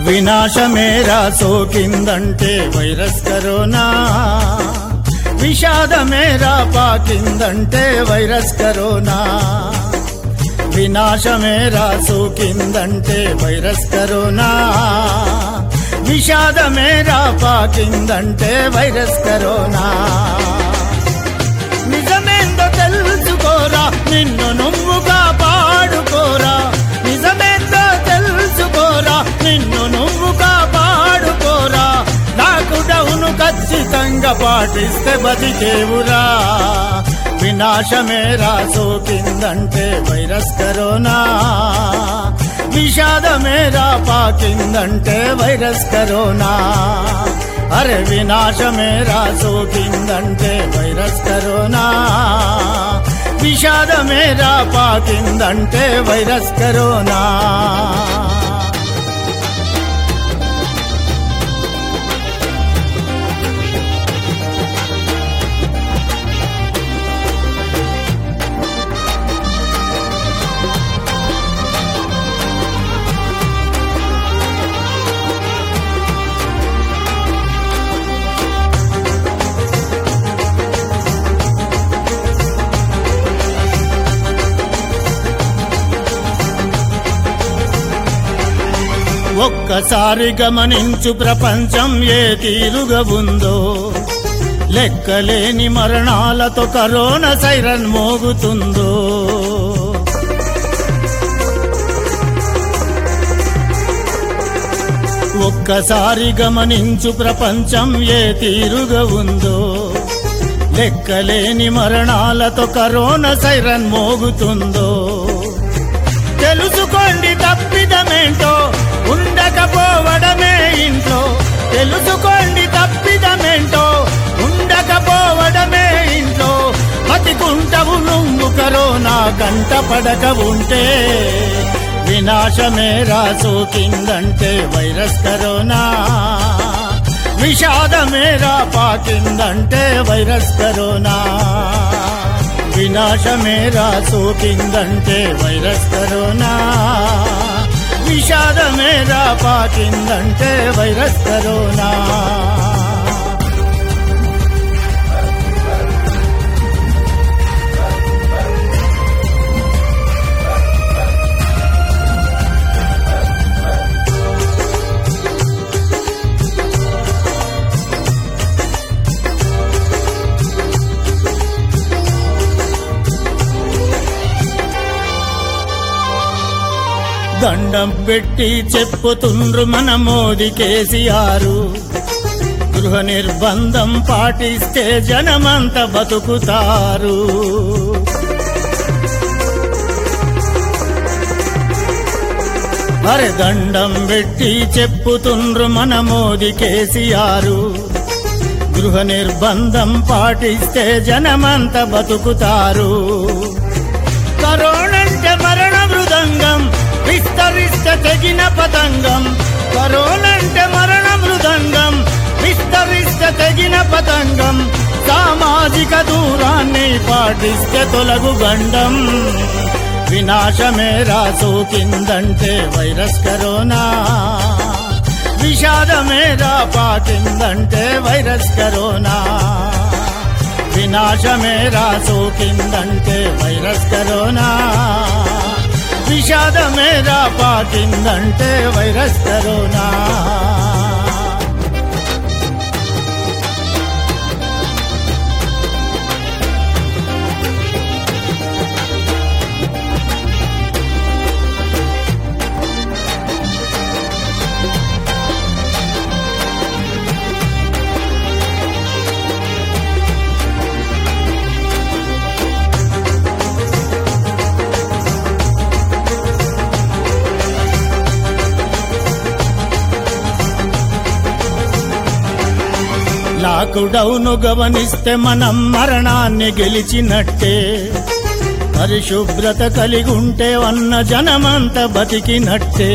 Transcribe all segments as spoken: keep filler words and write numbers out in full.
వినాశమేరా సోకిందంటే virus corona, విషాదమేరా పాకిందంటే వైరస్ కరోనా. వినాశమేరా సోకిందంటే వైరస్ కరోనా, విషాదమేరా పాకిందంటే వైరస్ కరోనా. నిజమేందో తెలుసుకోరా, నిన్ను నువ్వు కాపాడుకోరా. నిజమేందో తెలుసుకోరా, నిన్ను నువ్వు కాపాడుకోరా. లాక్డౌన్ ఖచ్చితంగా పాటిస్తే బతికేవురా. వినాశమేరా సోకిందంటే వైరస్ కరోనా, విషాదమేరా పాకిందంటే వైరస్ కరోనా. అరే వినాశమేరా సోకిందంటే వైరస్ కరోనా, విషాదమేరా పాకిందంటే వైరస్ కరోనా. ఒక్కసారి గమనించు ప్రపంచం ఏ తీరుగా ఉందో. లెక్కలేని మరణాలతో కరోనా సైరన్ మోగుతుందో. ఒక్కసారి గమనించు ప్రపంచం ఏ తీరుగా ఉందో. లెక్కలేని మరణాలతో కరోనా సైరన్ మోగుతుందో. తెలుసుకోండి తప్పిదమేంటో, ఉండకపోవడమే ఇంట్లో. తెలుసుకోండి తప్పిదమేంటో, ఉండకపోవడమే ఇంట్లో. బతికుంటవు నువ్వు కరోనా కంట పడక ఉంటే. వినాశమేరా సోకిందంటే వైరస్ కరోనా, విషాదమేరా పాకిందంటే వైరస్ కరోనా. వినాశమేరా సోకిందంటే వైరస్ కరోనా, విషాదమేరా పాకిందంటే వైరస్ కరోనా. దండం పెట్టి చెప్పుతుండ్రు మన మోదీ కేసీఆర్. గృహ నిర్బంధం పాటిస్తే జనమంత బతుకుతారు. అరే దండం పెట్టి చెప్పుతుండ్రు మన మోదీ కేసీఆర్. గృహ నిర్బంధం పాటిస్తే జనమంత బతుకుతారు. కరోనంటే మరణ మృదంగం, విస్తరిస్తే తెగిన పతంగం. కరోనంటే మరణ మృదంగం, విస్తరిస్తే తెగిన పతంగం. సామాజిక దూరాన్ని పాటిస్తే తొలగు గండం. వినాశమేరా సోకిందంటే వైరస్ కరోనా, విషాదమేరా పాకిందంటే వైరస్ కరోనా. వినాశమేరా సోకిందంటే వైరస్ కరోనా, విషాదమేరా పాకిందంటే వైరస్ కరోనా. లాక్డౌన్ గమనిస్తే మనం మరణాన్ని గెలిచినట్టే. పరిశుభ్రత కలిగి ఉంటే అన్న జనమంత బతికినట్టే.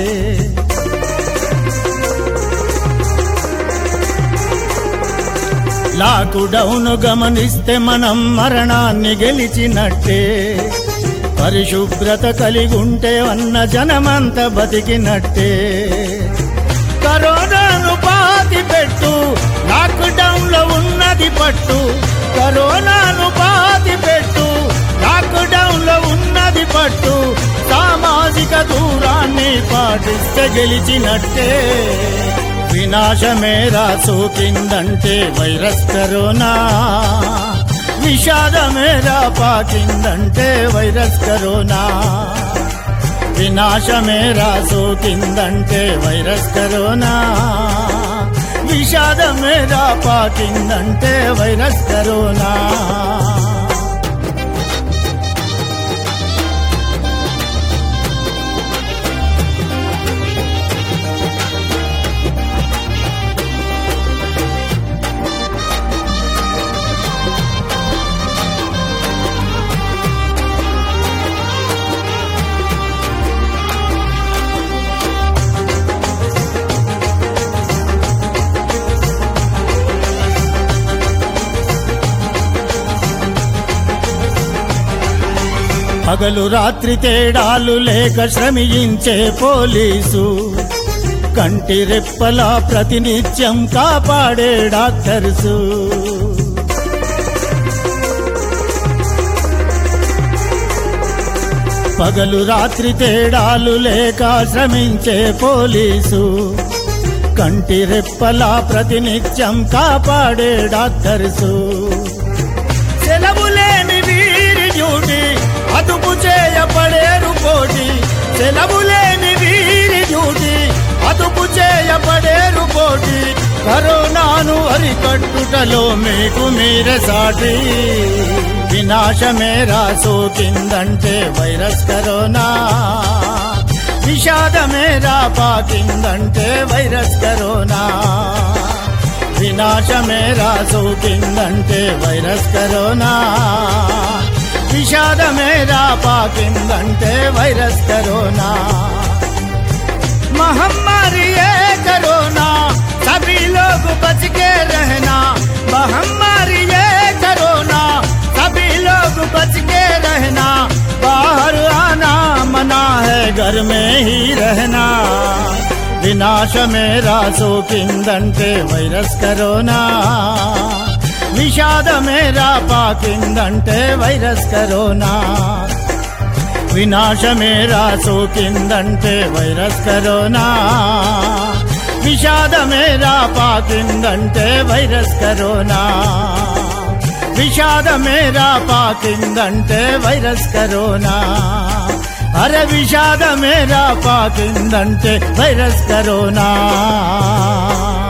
లాక్డౌన్ గమనిస్తే మనం మరణాన్ని గెలిచినట్టే. పరిశుభ్రత కలిగి ఉంటే అన్న జనమంత బతికినట్టే. కరోనాను పాతి పెట్టు, లాక్డౌన్ లో ఉన్నది పట్టు. కరోనాను పాతి పెట్టు, లాక్డౌన్ లో ఉన్నది పట్టు. సామాజిక దూరాన్ని పాటిస్తే గెలిచినట్టే. వినాశమేరా సోకిందంటే వైరస్ కరోనా, విషాదమేరా పాకిందంటే వైరస్ కరోనా. వినాశమేరా సోకిందంటే వైరస్ కరోనా, విషాదమేరా పాకిందంటే వైరస్ కరోనా. పగలు రాత్రి తేడాలు లేక శ్రమించే పోలీసు, కంటి రెప్పలా ప్రతినిత్యం కాపాడే డాక్టర్సు. పగలు రాత్రి తేడాలు లేక శ్రమించే పోలీసు, కంటి రెప్పలా ప్రతినిత్యం కాపాడే డాక్టర్సు. సెలవులేని వీరి డ్యూటీ అదుపు చేయబడేరు పోటీ. సెలవులేని వీరి డ్యూటీ అదుపు చేయబడేరు పోటీ. కరోనాను అరికట్టుటలో మీకు మీరే సాటి. వినాశమేరా సోకిందంటే వైరస్ కరోనా, విషాదమేరా పాకిందంటే వైరస్ కరోనా. వినాశమేరా సోకిందంటే వైరస్ కరోనా, విషాదమేరా పాకిందంటే వైరస్ కరోనా. महामारी है करोना, सभी लोग बच के रहना. महामारी है करोना, सभी लोग बच के रहना. बाहर आना मना है, घर में ही रहना. వినాశమేరా సోకిందంటే వైరస్ కరోనా, విషాదమేరా పాకిందంటే వైరస్ కరోనా. వినాశమేరా సోకిందంటే వైరస్ కరోనా, విషాదమేరా పాకిందంటే వైరస్ కరోనా. విషాదమేరా పాకిందంటే వైరస్ కరోనా. అరే విషాదమేరా పాకిందంటే వైరస్ కరోనా.